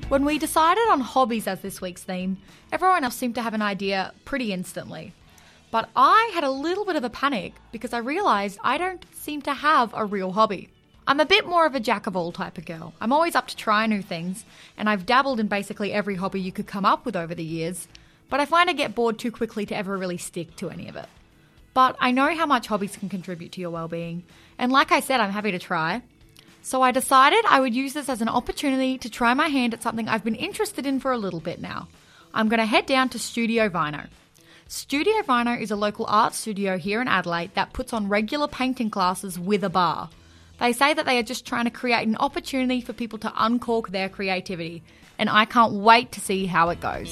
When we decided on hobbies as this week's theme, everyone else seemed to have an idea pretty instantly. But I had a little bit of a panic because I realised I don't seem to have a real hobby. I'm a bit more of a jack-of-all type of girl. I'm always up to try new things, and I've dabbled in basically every hobby you could come up with over the years, but I find I get bored too quickly to ever really stick to any of it. But I know how much hobbies can contribute to your well-being, and like I said, I'm happy to try. So I decided I would use this as an opportunity to try my hand at something I've been interested in for a little bit now. I'm going to head down to Studio Vino. Studio Vino is a local art studio here in Adelaide that puts on regular painting classes with a bar. They say that they are just trying to create an opportunity for people to uncork their creativity, and I can't wait to see how it goes.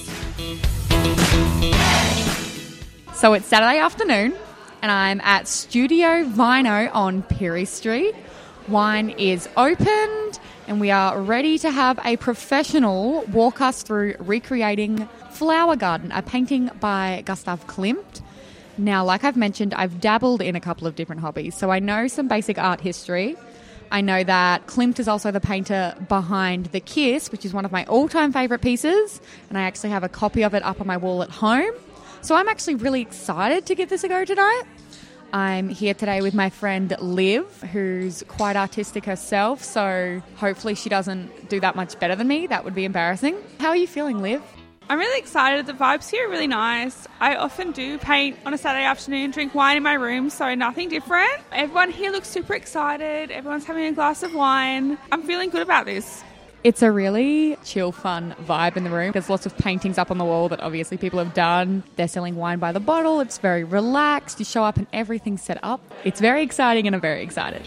So it's Saturday afternoon, and I'm at Studio Vino on Pirie Street. Wine is opened, and we are ready to have a professional walk us through recreating Flower Garden, a painting by Gustav Klimt. Now, like I've mentioned, I've dabbled in a couple of different hobbies, so I know some basic art history. I know that Klimt is also the painter behind The Kiss, which is one of my all-time favourite pieces, and I actually have a copy of it up on my wall at home. So I'm actually really excited to give this a go tonight. I'm here today with my friend Liv, who's quite artistic herself, so hopefully she doesn't do that much better than me. That would be embarrassing. How are you feeling, Liv? I'm really excited. The vibes here are really nice. I often do paint on a Saturday afternoon, drink wine in my room, so nothing different. Everyone here looks super excited. Everyone's having a glass of wine. I'm feeling good about this. It's a really chill, fun vibe in the room. There's lots of paintings up on the wall that obviously people have done. They're selling wine by the bottle. It's very relaxed. You show up and everything's set up. It's very exciting and I'm very excited.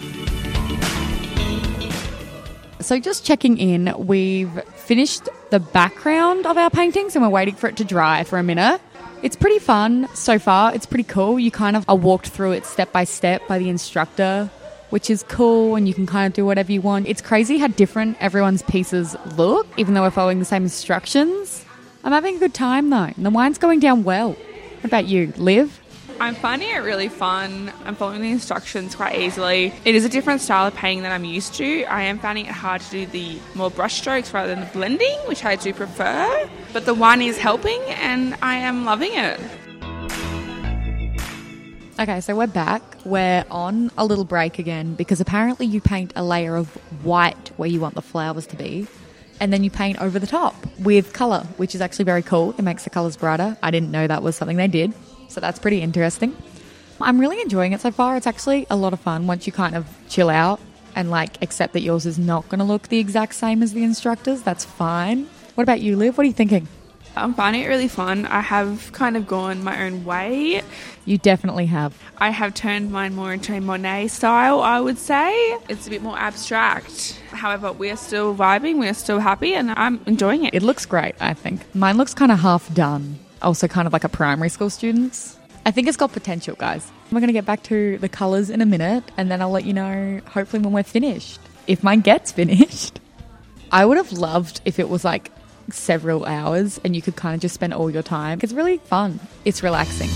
So just checking in, we've finished the background of our paintings and we're waiting for it to dry for a minute. It's pretty fun so far. It's pretty cool. You kind of are walked through it step by step by the instructor, which is cool, and you can kind of do whatever you want. It's crazy how different everyone's pieces look, even though we're following the same instructions. I'm having a good time though, and the wine's going down well. What about you, Liv? I'm finding it really fun. I'm following the instructions quite easily. It is a different style of painting than I'm used to. I am finding it hard to do the more brush strokes rather than the blending, which I do prefer. But the wine is helping, and I am loving it. Okay, so we're back. We're on a little break again because apparently you paint a layer of white where you want the flowers to be, and then you paint over the top with colour, which is actually very cool. It makes the colours brighter. I didn't know that was something they did, so that's pretty interesting. I'm really enjoying it so far. It's actually a lot of fun once you kind of chill out and like accept that yours is not going to look the exact same as the instructors. That's fine. What about you, Liv? What are you thinking? I'm finding it really fun. I have kind of gone my own way. You definitely have. I have turned mine more into a Monet style, I would say. It's a bit more abstract. However, we're still vibing, we're still happy, and I'm enjoying it. It looks great, I think. Mine looks kind of half done. Also kind of like a primary school student's. I think it's got potential, guys. We're going to get back to the colours in a minute, and then I'll let you know, hopefully, when we're finished. If mine gets finished. I would have loved if it was like several hours and you could kind of just spend all your time. It's really fun. It's relaxing.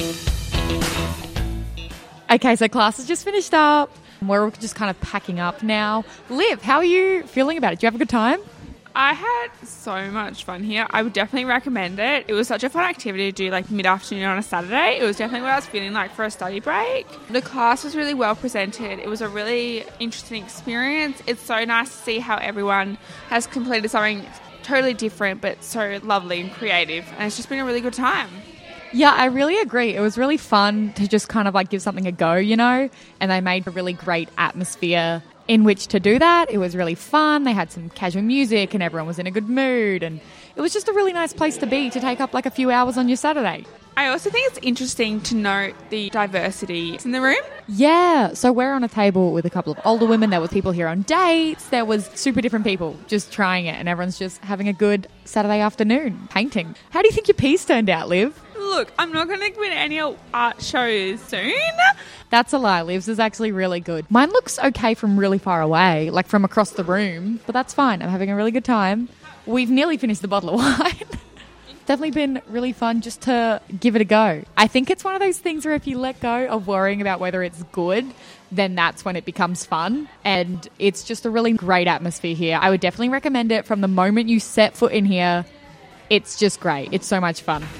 Okay, so class has just finished up. We're all just kind of packing up now. Liv, how are you feeling about it? Do you have a good time? I had so much fun here. I would definitely recommend it. It was such a fun activity to do like mid-afternoon on a Saturday. It was definitely what I was feeling like for a study break. The class was really well presented. It was a really interesting experience. It's so nice to see how everyone has completed something totally different but so lovely and creative, and it's just been a really good time. Yeah, I really agree. It was really fun to just kind of like give something a go, you know, and they made a really great atmosphere in which to do that. It was really fun. They had some casual music and everyone was in a good mood, and it was just a really nice place to be to take up like a few hours on your Saturday. I also think it's interesting to note the diversity in the room. Yeah, so we're on a table with a couple of older women. There was people here on dates. There was super different people just trying it, and everyone's just having a good Saturday afternoon painting. How do you think your piece turned out, Liv? Look, I'm not going to win any art shows soon. That's a lie. Liv's is actually really good. Mine looks okay from really far away, like from across the room, but that's fine. I'm having a really good time. We've nearly finished the bottle of wine. definitely been really fun just to give it a go. I think it's one of those things where if you let go of worrying about whether it's good, then that's when it becomes fun. And it's just a really great atmosphere here. I would definitely recommend it from the moment you set foot in here. It's just great. It's so much fun.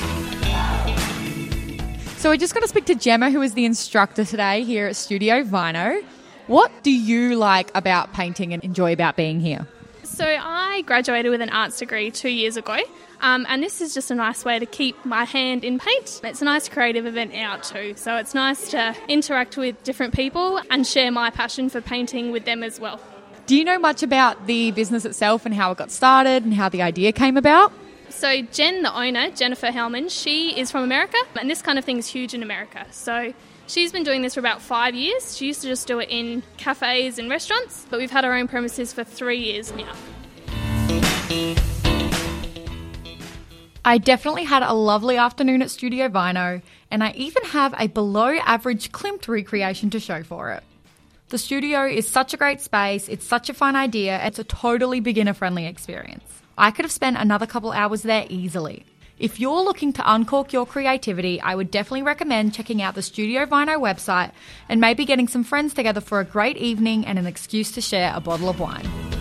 So we're just going to speak to Gemma, who is the instructor today here at Studio Vino. What do you like about painting and enjoy about being here? So I graduated with an arts degree 2 years ago, and this is just a nice way to keep my hand in paint. It's a nice creative event out too, so it's nice to interact with different people and share my passion for painting with them as well. Do you know much about the business itself and how it got started and how the idea came about? So Jen, the owner, Jennifer Hellman, she is from America, and this kind of thing is huge in America. So she's been doing this for about 5 years. She used to just do it in cafes and restaurants, but we've had our own premises for 3 years now. I definitely had a lovely afternoon at Studio Vino, and I even have a below-average Klimt recreation to show for it. The studio is such a great space, it's such a fun idea, and it's a totally beginner-friendly experience. I could have spent another couple hours there easily. If you're looking to uncork your creativity, I would definitely recommend checking out the Studio Vino website and maybe getting some friends together for a great evening and an excuse to share a bottle of wine.